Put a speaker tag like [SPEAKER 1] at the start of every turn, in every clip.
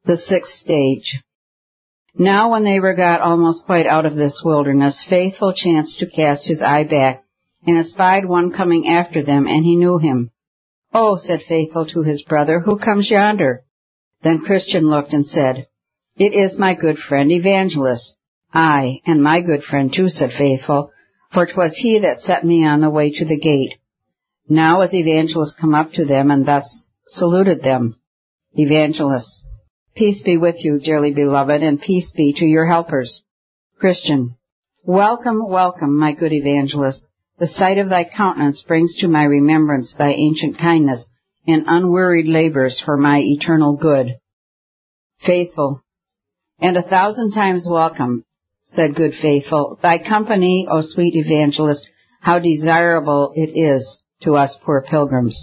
[SPEAKER 1] The sixth stage. Now when they were got almost quite out of this wilderness, Faithful chanced to cast his eye back, and espied one coming after them, and he knew him. "Oh," said Faithful to his brother, "who comes yonder?" Then Christian looked and said, "It is my good friend Evangelist." "Aye, and my good friend too," said Faithful, "for 'twas he that set me on the way to the gate." Now as Evangelist come up to them, and thus saluted them. Evangelist. "Peace be with you, dearly beloved, and peace be to your helpers." Christian. "Welcome, welcome, my good Evangelist. The sight of thy countenance brings to my remembrance thy ancient kindness and unwearied labors for my eternal good." Faithful. "And 1,000 times welcome," said good Faithful. "Thy company, O sweet Evangelist, how desirable it is to us poor pilgrims."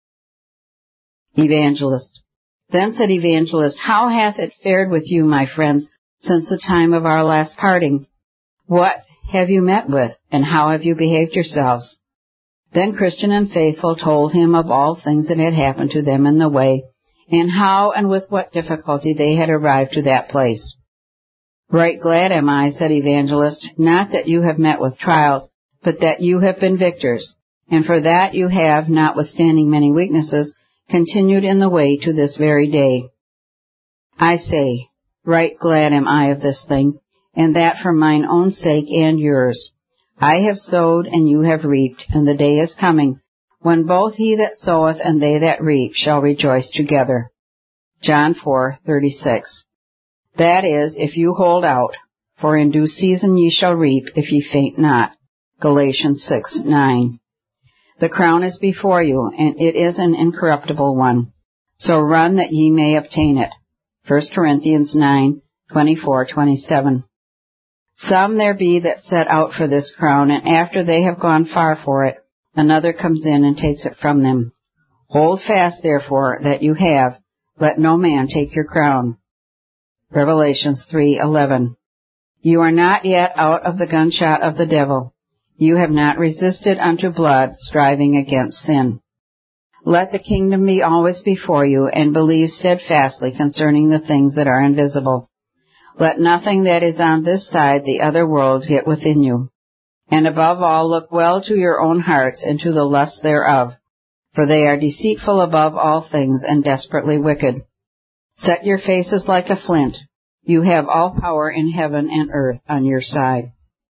[SPEAKER 1] Evangelist. Then said Evangelist, "How hath it fared with you, my friends, since the time of our last parting? What have you met with, and how have you behaved yourselves?" Then Christian and Faithful told him of all things that had happened to them in the way, and how and with what difficulty they had arrived to that place. "Right glad am I," said Evangelist, "not that you have met with trials, but that you have been victors, and for that you have, notwithstanding many weaknesses, continued in the way to this very day. I say, right glad am I of this thing, and that for mine own sake and yours. I have sowed, and you have reaped, and the day is coming, when both he that soweth and they that reap shall rejoice together." John 4:36. That is, if you hold out, for in due season ye shall reap, if ye faint not. Galatians 6:9. The crown is before you, and it is an incorruptible one. So run that ye may obtain it. 1 Corinthians 9:24-27. Some there be that set out for this crown, and after they have gone far for it, another comes in and takes it from them. Hold fast, therefore, that you have. Let no man take your crown. Revelations 3:11. You are not yet out of the gunshot of the devil. You have not resisted unto blood, striving against sin. Let the kingdom be always before you, and believe steadfastly concerning the things that are invisible. Let nothing that is on this side the other world get within you. And above all, look well to your own hearts and to the lusts thereof, for they are deceitful above all things and desperately wicked. Set your faces like a flint. You have all power in heaven and earth on your side.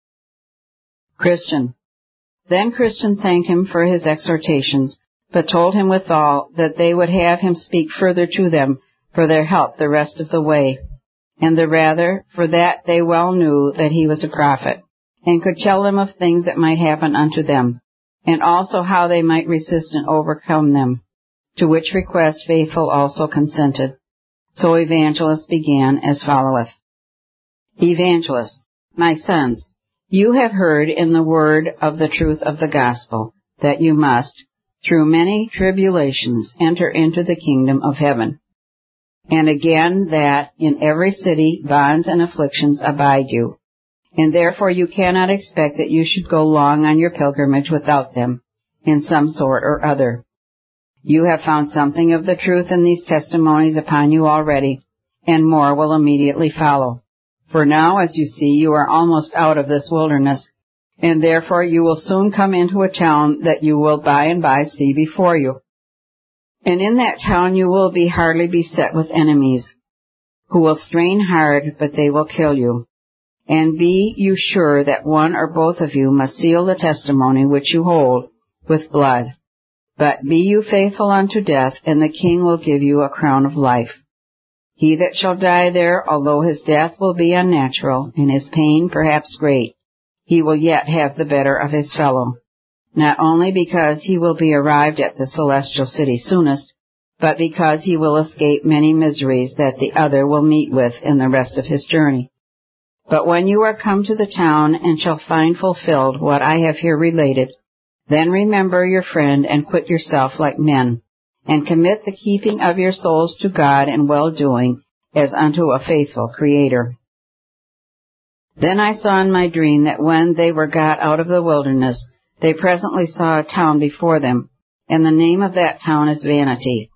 [SPEAKER 1] Christian. Then Christian thanked him for his exhortations, but told him withal that they would have him speak further to them for their help the rest of the way, and the rather for that they well knew that he was a prophet, and could tell them of things that might happen unto them, and also how they might resist and overcome them, to which request Faithful also consented. So Evangelist began as followeth. Evangelist. My sons, you have heard in the word of the truth of the gospel, that you must, through many tribulations, enter into the kingdom of heaven. And again that in every city bonds and afflictions abide you, and therefore you cannot expect that you should go long on your pilgrimage without them, in some sort or other. You have found something of the truth in these testimonies upon you already, and more will immediately follow. For now, as you see, you are almost out of this wilderness, and therefore you will soon come into a town that you will by and by see before you. And in that town you will be hardly beset with enemies, who will strain hard, but they will kill you. And be you sure that one or both of you must seal the testimony which you hold with blood. But be you faithful unto death, and the King will give you a crown of life. He that shall die there, although his death will be unnatural, and his pain perhaps great, he will yet have the better of his fellow, not only because he will be arrived at the celestial city soonest, but because he will escape many miseries that the other will meet with in the rest of his journey. But when you are come to the town, and shall find fulfilled what I have here related, then remember your friend, and quit yourself like men, and commit the keeping of your souls to God in well-doing, as unto a faithful Creator. Then I saw in my dream that when they were got out of the wilderness, they presently saw a town before them, and the name of that town is Vanity.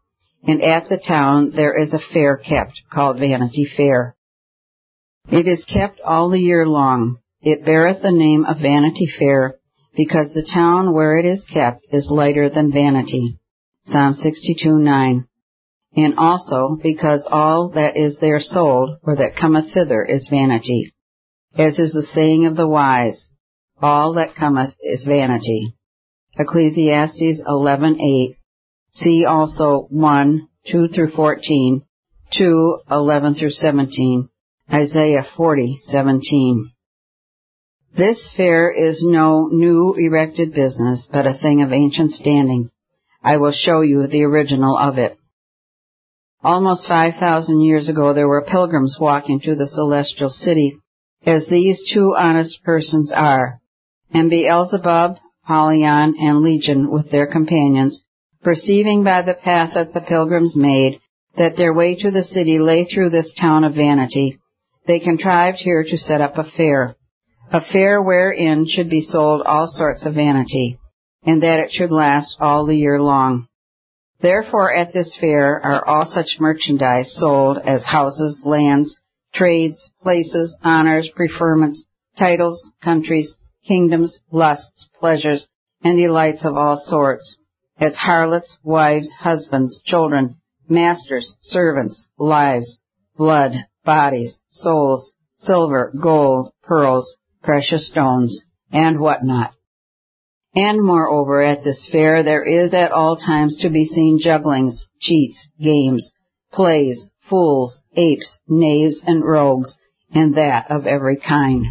[SPEAKER 1] and at the town there is a fair kept, called Vanity Fair. It is kept all the year long. It beareth the name of Vanity Fair, because the town where it is kept is lighter than vanity. Psalm 62:9. And also because all that is there sold, or that cometh thither, is vanity. As is the saying of the wise, all that cometh is vanity. Ecclesiastes 11:8. See also 1:2-14, 2:11-17, Isaiah 40:17. This fair is no new erected business, but a thing of ancient standing. I will show you the original of it. Almost 5,000 years ago there were pilgrims walking to the celestial city, as these two honest persons are, and Beelzebub, Apollyon, and Legion with their companions, perceiving by the path that the pilgrims made that their way to the city lay through this town of vanity, they contrived here to set up a fair wherein should be sold all sorts of vanity, and that it should last all the year long. Therefore at this fair are all such merchandise sold as houses, lands, trades, places, honors, preferments, titles, countries, kingdoms, lusts, pleasures, and delights of all sorts, as harlots, wives, husbands, children, masters, servants, lives, blood, bodies, souls, silver, gold, pearls, precious stones, and what not. And moreover, at this fair there is at all times to be seen jugglings, cheats, games, plays, fools, apes, knaves, and rogues, and that of every kind.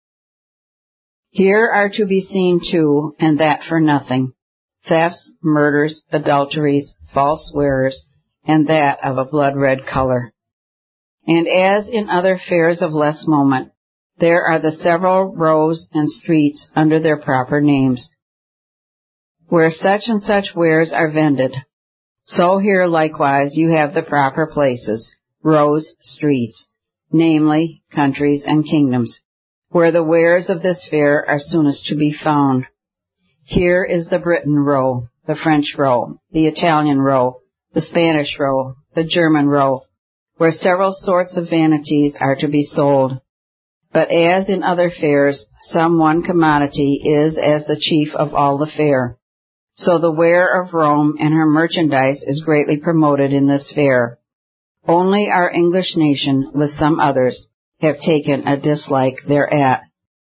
[SPEAKER 1] Here are to be seen too, and that for nothing, thefts, murders, adulteries, false swearers, and that of a blood-red color. And as in other fairs of less moment, there are the several rows and streets under their proper names, where such and such wares are vended. So here likewise you have the proper places, rows, streets, namely, countries and kingdoms, where the wares of this fair are soonest to be found. Here is the Britain row, the French row, the Italian row, the Spanish row, the German row, where several sorts of vanities are to be sold. But as in other fairs, some one commodity is as the chief of all the fair. So the ware of Rome and her merchandise is greatly promoted in this fair. Only our English nation, with some others, have taken a dislike thereat.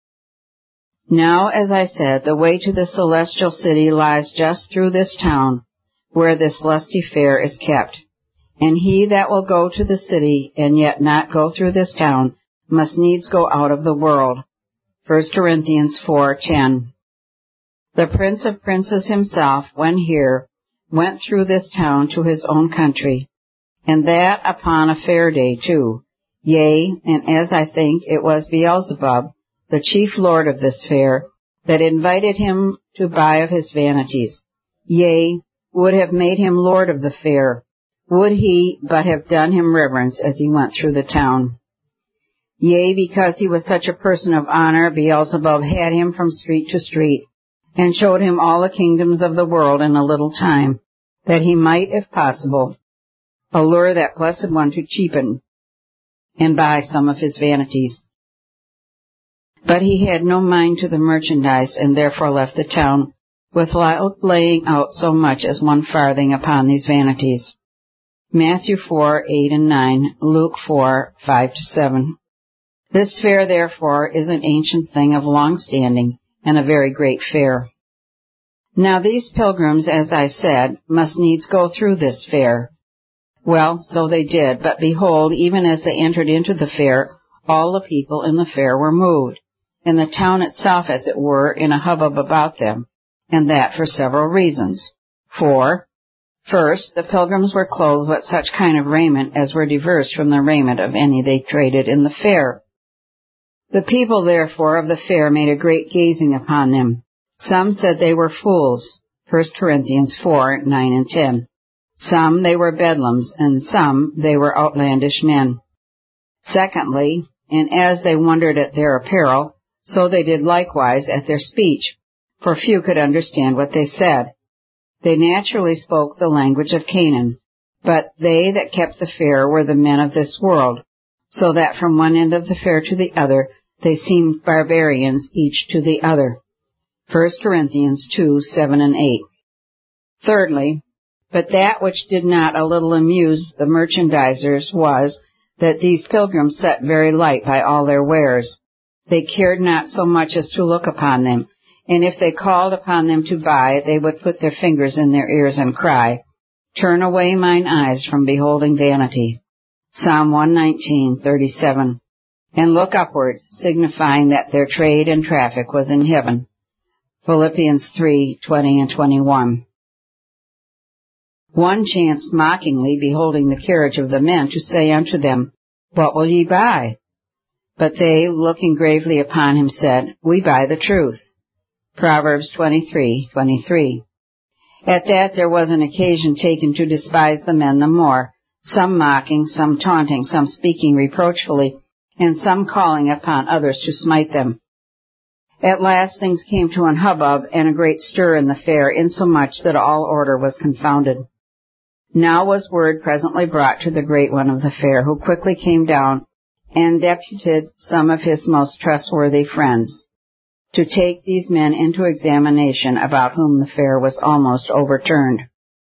[SPEAKER 1] Now, as I said, the way to the celestial city lies just through this town, where this lusty fair is kept. And he that will go to the city, and yet not go through this town, must needs go out of the world. 1 Corinthians 4:10. The Prince of Princes himself, when here, went through this town to his own country, and that upon a fair day too. Yea, and as I think it was Beelzebub, the chief lord of this fair, that invited him to buy of his vanities. Yea, would have made him lord of the fair, would he but have done him reverence as he went through the town. Yea, because he was such a person of honor, Beelzebub had him from street to street, and showed him all the kingdoms of the world in a little time, that he might, if possible, allure that blessed one to cheapen and buy some of his vanities. But he had no mind to the merchandise, and therefore left the town, without laying out so much as 1 farthing upon these vanities. Matthew 4:8-9, Luke 4:5-7. This fair, therefore, is an ancient thing of long standing, and a very great fair. Now these pilgrims, as I said, must needs go through this fair. Well, so they did, but behold, even as they entered into the fair, all the people in the fair were moved, and the town itself, as it were, in a hubbub about them, and that for several reasons. For, first, the pilgrims were clothed with such kind of raiment as were diverse from the raiment of any they traded in the fair. The people, therefore, of the fair made a great gazing upon them. Some said they were fools, 1 Corinthians 4:9-10. Some they were bedlams, and some they were outlandish men. Secondly, and as they wondered at their apparel, so they did likewise at their speech, for few could understand what they said. They naturally spoke the language of Canaan, But they that kept the fair were the men of this world, so that from one end of the fair to the other they seemed barbarians each to the other. 1 Corinthians 2:7 and 8. Thirdly, but that which did not a little amuse the merchandisers was, that these pilgrims set very light by all their wares. They cared not so much as to look upon them, and if they called upon them to buy, they would put their fingers in their ears and cry, Turn away mine eyes from beholding vanity. Psalm 119:37. And look upward, signifying that their trade and traffic was in heaven. Philippians 3:20 and 21. One chanced mockingly, beholding the carriage of the men, to say unto them, What will ye buy? But they, looking gravely upon him, said, We buy the truth. Proverbs 23:23. At that there was an occasion taken to despise the men the more, some mocking, some taunting, some speaking reproachfully, and some calling upon others to smite them. At last things came to an hubbub and a great stir in the fair, insomuch that all order was confounded. Now was word presently brought to the great one of the fair, who quickly came down and deputed some of his most trustworthy friends to take these men into examination, about whom the fair was almost overturned.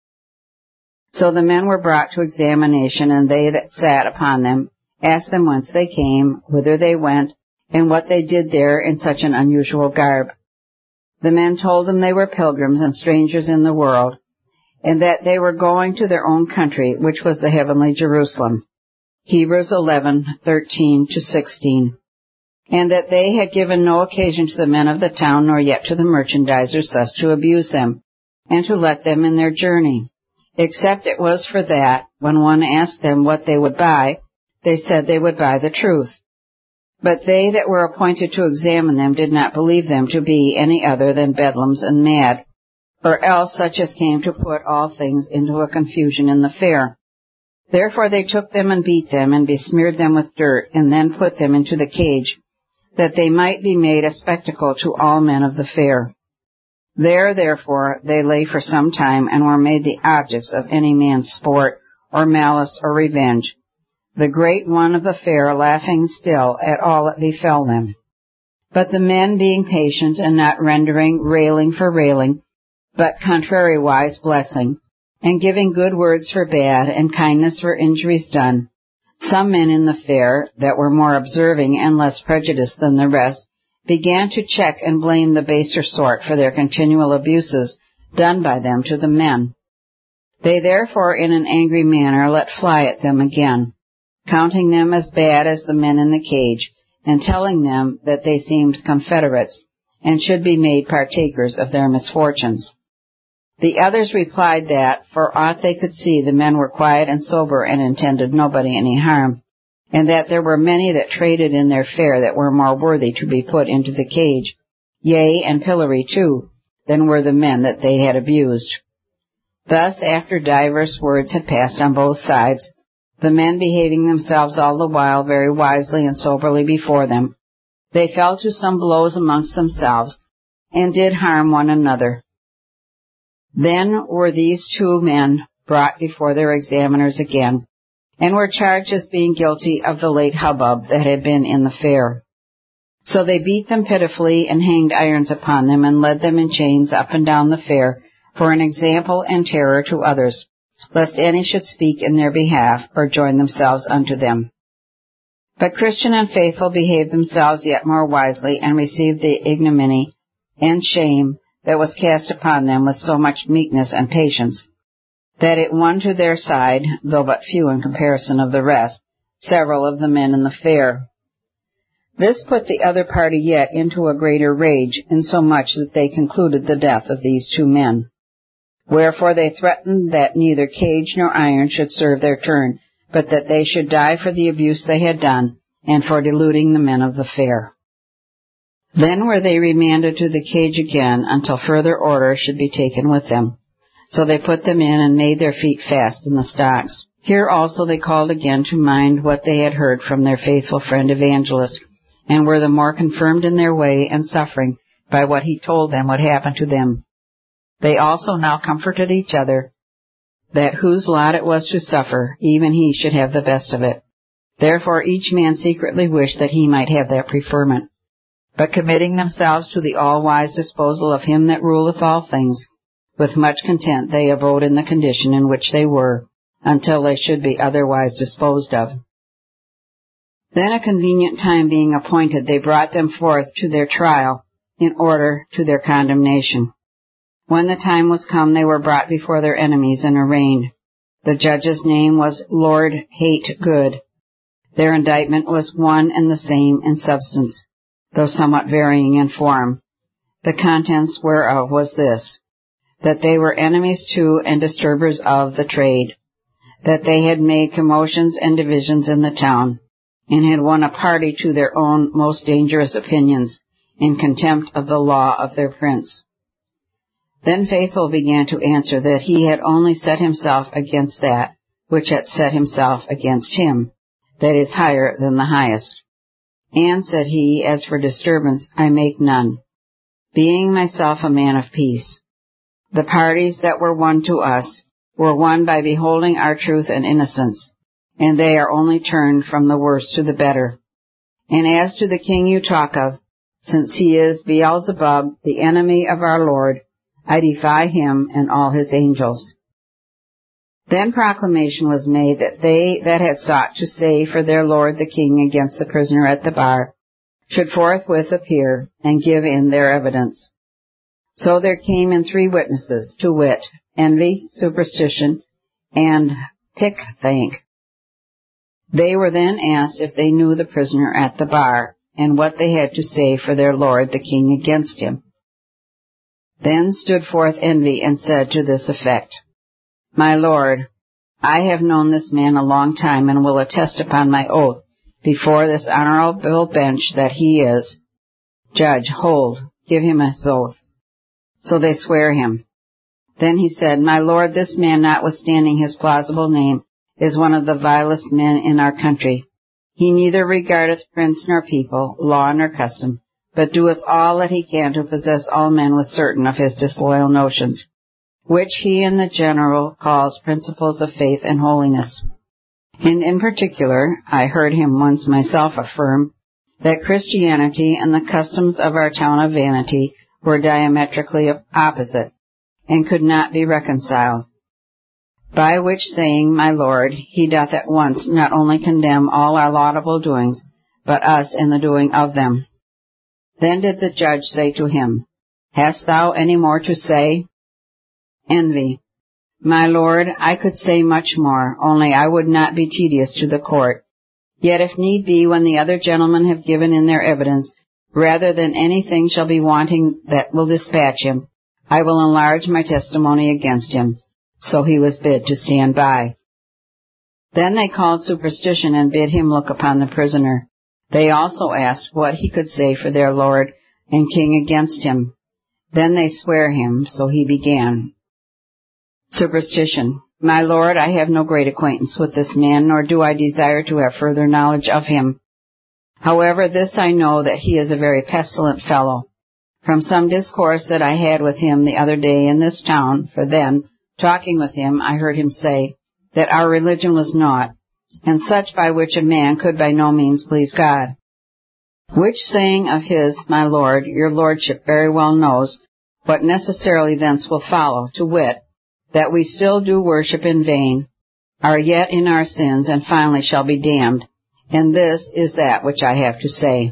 [SPEAKER 1] So the men were brought to examination, and they that sat upon them asked them whence they came, whither they went, and what they did there in such an unusual garb. The men told them they were pilgrims and strangers in the world, and that they were going to their own country, which was the heavenly Jerusalem. Hebrews 11:13-16. And that they had given no occasion to the men of the town, nor yet to the merchandisers, thus to abuse them, and to let them in their journey, except it was for that, when one asked them what they would buy, they said they would buy the truth. But they that were appointed to examine them did not believe them to be any other than bedlams and mad, or else such as came to put all things into a confusion in the fair. Therefore they took them and beat them, and besmeared them with dirt, and then put them into the cage, that they might be made a spectacle to all men of the fair. There, therefore, they lay for some time, and were made the objects of any man's sport, or malice, or revenge, the great one of the fair laughing still at all that befell them. But the men, being patient, and not rendering railing for railing, but contrariwise blessing, and giving good words for bad, and kindness for injuries done, some men in the fair, that were more observing and less prejudiced than the rest, began to check and blame the baser sort for their continual abuses done by them to the men. They therefore in an angry manner let fly at them again, counting them as bad as the men in the cage, and telling them that they seemed confederates, and should be made partakers of their misfortunes. The others replied that, for aught they could see, the men were quiet and sober, and intended nobody any harm, and that there were many that traded in their fare that were more worthy to be put into the cage, yea, and pillory too, than were the men that they had abused. Thus, after divers words had passed on both sides, the men behaving themselves all the while very wisely and soberly before them, they fell to some blows amongst themselves, and did harm one another. Then were these two men brought before their examiners again, and were charged as being guilty of the late hubbub that had been in the fair. So they beat them pitifully, and hanged irons upon them, and led them in chains up and down the fair, for an example and terror to others, lest any should speak in their behalf, or join themselves unto them. But Christian and Faithful behaved themselves yet more wisely, and received the ignominy and shame that was cast upon them with so much meekness and patience, that it won to their side, though but few in comparison of the rest, several of the men in the fair. This put the other party yet into a greater rage, insomuch that they concluded the death of these two men. Wherefore they threatened that neither cage nor iron should serve their turn, but that they should die for the abuse they had done, and for deluding the men of the fair. Then were they remanded to the cage again, until further order should be taken with them. So they put them in, and made their feet fast in the stocks. Here also they called again to mind what they had heard from their faithful friend Evangelist, and were the more confirmed in their way and suffering by what he told them would happen to them. They also now comforted each other, that whose lot it was to suffer, even he should have the best of it. Therefore each man secretly wished that he might have that preferment. But committing themselves to the all-wise disposal of him that ruleth all things, with much content they abode in the condition in which they were, until they should be otherwise disposed of. Then a convenient time being appointed, they brought them forth to their trial, in order to their condemnation. When the time was come, they were brought before their enemies and arraigned. The judge's name was Lord Hate Good. Their indictment was one and the same in substance, though somewhat varying in form. The contents whereof was this, that they were enemies to and disturbers of the trade, that they had made commotions and divisions in the town, and had won a party to their own most dangerous opinions, in contempt of the law of their prince. Then Faithful began to answer that he had only set himself against that which had set himself against him, that is higher than the highest. And, said he, as for disturbance, I make none, being myself a man of peace. The parties that were won to us were won by beholding our truth and innocence, and they are only turned from the worse to the better. And as to the king you talk of, since he is Beelzebub, the enemy of our Lord, I defy him and all his angels. Then proclamation was made that they that had sought to say for their Lord the king against the prisoner at the bar should forthwith appear and give in their evidence. So there came in 3 witnesses, to wit, Envy, Superstition, and Pickthank. They were then asked if they knew the prisoner at the bar, and what they had to say for their Lord the king against him. Then stood forth Envy and said to this effect, My Lord, I have known this man a long time, and will attest upon my oath before this honorable bench that he is. Judge, hold, give him his oath. So they swear him. Then he said, My Lord, this man, notwithstanding his plausible name, is one of the vilest men in our country. He neither regardeth prince nor people, law nor custom, but doeth all that he can to possess all men with certain of his disloyal notions, which he in the general calls principles of faith and holiness. And in particular, I heard him once myself affirm that Christianity and the customs of our town of Vanity were diametrically opposite, and could not be reconciled. By which saying, my Lord, he doth at once not only condemn all our laudable doings, but us in the doing of them. Then did the judge say to him, Hast thou any more to say? Envy. My Lord, I could say much more, only I would not be tedious to the court. Yet if need be, when the other gentlemen have given in their evidence, rather than anything shall be wanting that will dispatch him, I will enlarge my testimony against him. So he was bid to stand by. Then they called Superstition and bid him look upon the prisoner. They also asked what he could say for their Lord and King against him. Then they swear him, so he began. Superstition. My Lord, I have no great acquaintance with this man, nor do I desire to have further knowledge of him. However, this I know, that he is a very pestilent fellow. From some discourse that I had with him the other day in this town, for then, talking with him, I heard him say that our religion was naught, and such by which a man could by no means please God. Which saying of his, my Lord, your Lordship very well knows what necessarily thence will follow, to wit, that we still do worship in vain, are yet in our sins, and finally shall be damned, and this is that which I have to say.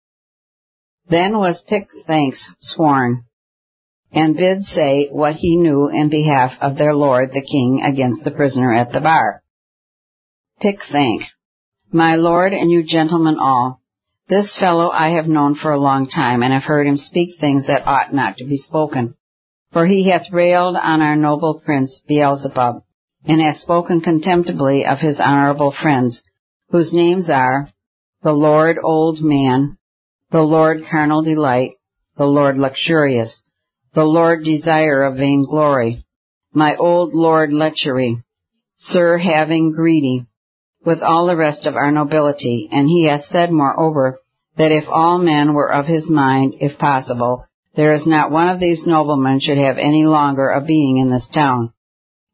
[SPEAKER 1] Then was Pickthanks sworn, and bid say what he knew in behalf of their Lord the King against the prisoner at the bar. Pickthank. My Lord, and you gentlemen all, this fellow I have known for a long time, and have heard him speak things that ought not to be spoken. For he hath railed on our noble prince Beelzebub, and hath spoken contemptibly of his honorable friends, whose names are the Lord Old Man, the Lord Carnal Delight, the Lord Luxurious, the Lord Desire of Vainglory, my old Lord Lechery, Sir Having Greedy, with all the rest of our nobility. And he hath said, moreover, that if all men were of his mind, if possible, there is not one of these noblemen should have any longer a being in this town.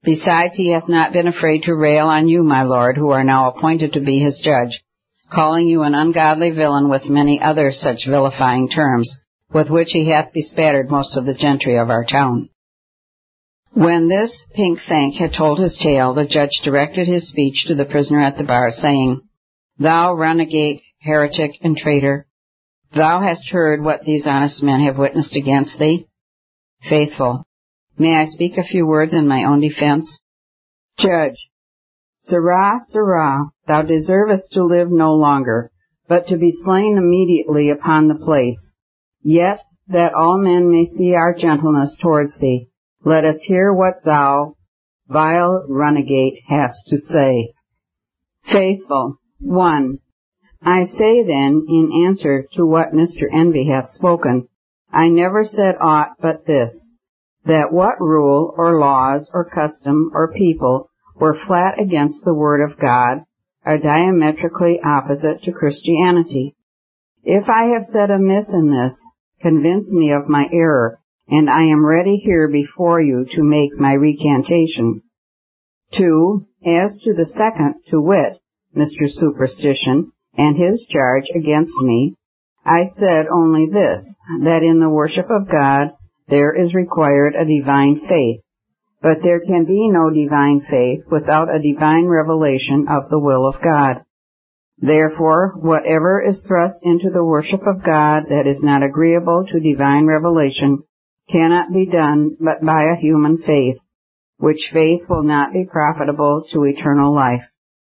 [SPEAKER 1] Besides, he hath not been afraid to rail on you, my lord, who are now appointed to be his judge, calling you an ungodly villain with many other such vilifying terms, with which he hath bespattered most of the gentry of our town. When this pink thank had told his tale, the judge directed his speech to the prisoner at the bar, saying, Thou renegade, heretic, and traitor, thou hast heard what these honest men have witnessed against thee. Faithful, may I speak a few words in my own defense? Judge, Sirrah, sirrah, thou deservest to live no longer, but to be slain immediately upon the place. Yet, that all men may see our gentleness towards thee, let us hear what thou, vile renegade, hast to say. Faithful, 1. I say then, in answer to what Mr. Envy hath spoken, I never said aught but this, that what rule, or laws, or custom, or people were flat against the word of God, are diametrically opposite to Christianity. If I have said amiss in this, convince me of my error, and I am ready here before you to make my recantation. 2. As to the second, to wit, Mr. Superstition, and his charge against me, I said only this, that in the worship of God there is required a divine faith, but there can be no divine faith without a divine revelation of the will of God. Therefore, whatever is thrust into the worship of God that is not agreeable to divine revelation cannot be done but by a human faith, which faith will not be profitable to eternal life.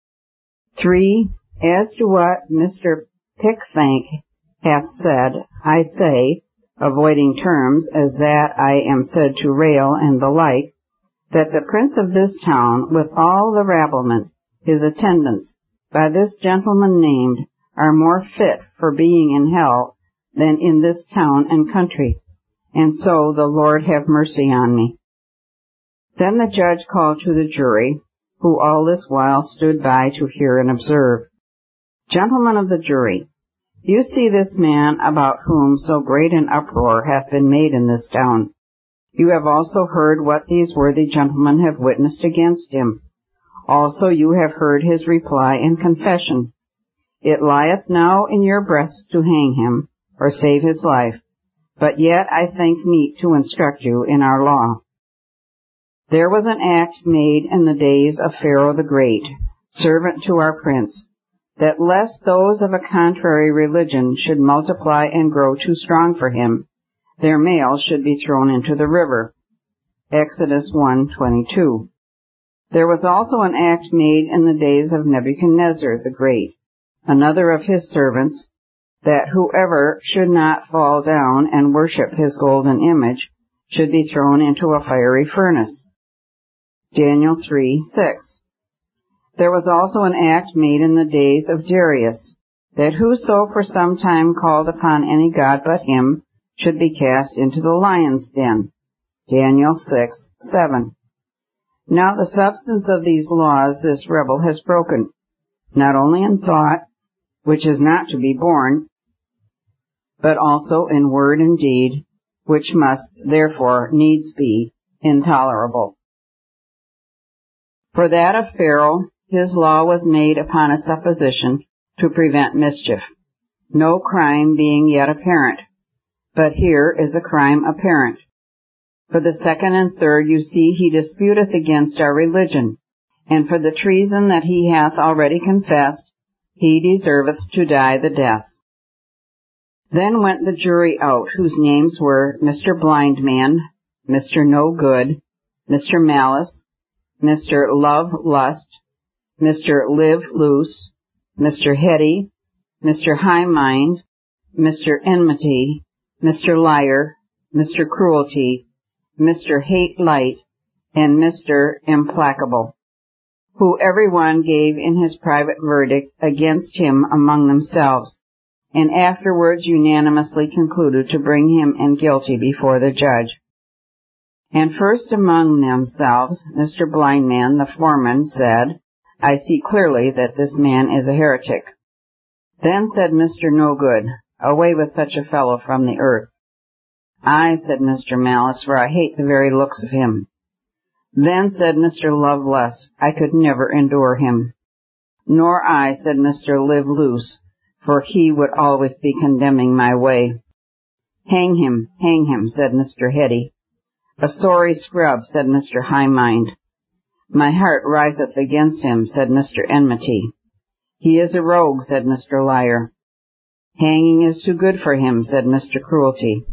[SPEAKER 1] 3. As to what Mr. Pickthank hath said, I say, avoiding terms as that I am said to rail and the like, that the prince of this town, with all the rabblement, his attendants, by this gentleman named, are more fit for being in hell than in this town and country, and so the Lord have mercy on me. Then the judge called to the jury, who all this while stood by to hear and observe. Gentlemen of the jury, you see this man about whom so great an uproar hath been made in this town. You have also heard what these worthy gentlemen have witnessed against him. Also you have heard his reply and confession. It lieth now in your breasts to hang him, or save his life, but yet I think meet to instruct you in our law. There was an act made in the days of Pharaoh the Great, servant to our prince, that lest those of a contrary religion should multiply and grow too strong for him, their males should be thrown into the river. Exodus 1:22. There was also an act made in the days of Nebuchadnezzar the Great, another of his servants, that whoever should not fall down and worship his golden image should be thrown into a fiery furnace. Daniel 3:6. There was also an act made in the days of Darius, that whoso for some time called upon any god but him should be cast into the lion's den. Daniel 6:7. Now the substance of these laws this rebel has broken, not only in thought, which is not to be borne, but also in word and deed, which must therefore needs be intolerable. For that of Pharaoh, his law was made upon a supposition to prevent mischief, no crime being yet apparent. But here is a crime apparent. For the second and third you see he disputeth against our religion, and for the treason that he hath already confessed, he deserveth to die the death. Then went the jury out, whose names were Mr. Blindman, Mr. No Good, Mr. Malice, Mr. Love Lust, Mr. Live Loose, Mr. Heady, Mr. High Mind, Mr. Enmity, Mr. Liar, Mr. Cruelty, Mr. Hate Light, and Mr. Implacable, who every one gave in his private verdict against him among themselves, and afterwards unanimously concluded to bring him in guilty before the judge. And first among themselves, Mr. Blindman, the foreman, said, I see clearly that this man is a heretic. Then said Mr. No Good, away with such a fellow from the earth. Aye, said Mr. Malice, for I hate the very looks of him. Then said Mr. Lovelace, I could never endure him. Nor I, said Mr. Live Loose, for he would always be condemning my way. Hang him, said Mr. Heady. A sorry scrub, said Mr. High Mind. My heart riseth against him, said Mr. Enmity. He is a rogue, said Mr. Liar. Hanging is too good for him, said Mr. Cruelty.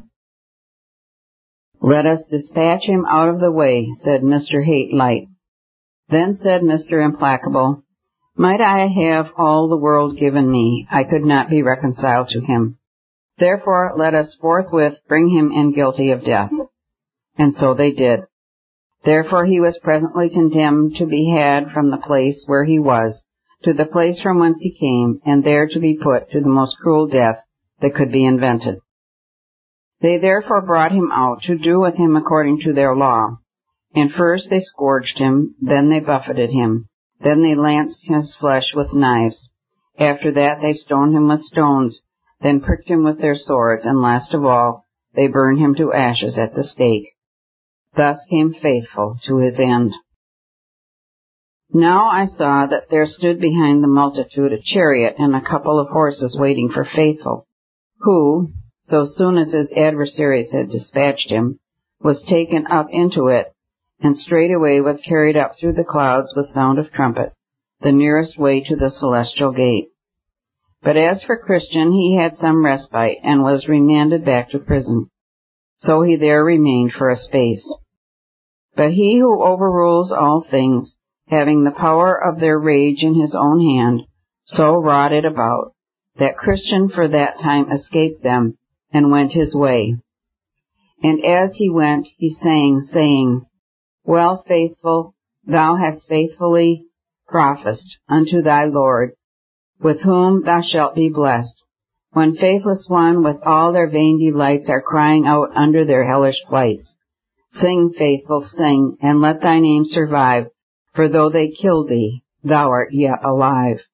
[SPEAKER 1] Let us dispatch him out of the way, said Mr. Hate Light. Then said Mr. Implacable, might I have all the world given me, I could not be reconciled to him. Therefore let us forthwith bring him in guilty of death. And so they did. Therefore he was presently condemned to be had from the place where he was, to the place from whence he came, and there to be put to the most cruel death that could be invented. They therefore brought him out to do with him according to their law. And first they scourged him, then they buffeted him, then they lanced his flesh with knives. After that they stoned him with stones, then pricked him with their swords, and last of all they burned him to ashes at the stake. Thus came Faithful to his end. Now I saw that there stood behind the multitude a chariot and a couple of horses waiting for Faithful, who, so soon as his adversaries had dispatched him, was taken up into it, and straightway was carried up through the clouds with sound of trumpet, the nearest way to the celestial gate. But as for Christian, he had some respite, and was remanded back to prison. So he there remained for a space. But he who overrules all things, having the power of their rage in his own hand, so wrought it about, that Christian for that time escaped them, and went his way. And as he went, he sang, saying, Well, Faithful, thou hast faithfully prophesied unto thy Lord, with whom thou shalt be blessed, when faithless one with all their vain delights are crying out under their hellish flights. Sing, Faithful, sing, and let thy name survive, for though they kill thee, thou art yet alive.